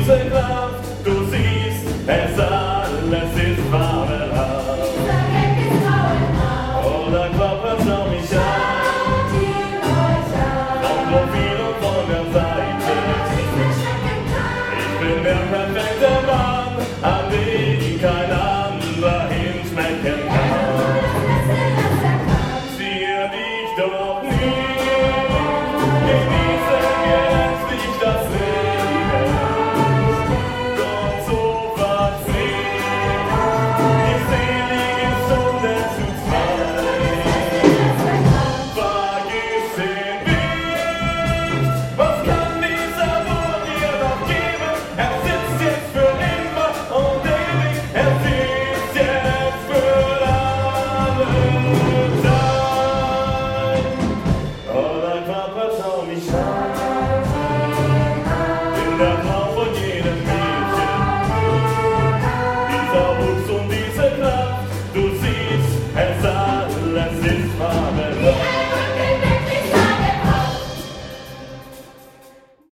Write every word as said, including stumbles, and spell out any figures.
diese Kraft, du siehst, es alles ist fabelhaft. Oder Körper, schau mich an, vom Profil und von der Seite. Ich bin der perfekte Mann, an den kein anderer hinschmecken kann. Siehe dich doch nie, in diesem jetzt liegt das Leben. Gott so verzweht, die selige Stunde zu zweit. Vergiss den Weg, was kann dieser Wurm dir noch geben? Er sitzt jetzt für immer und ewig, er sitzt jetzt für alle Zeit. Oh, dein Papa, schau mich an, in der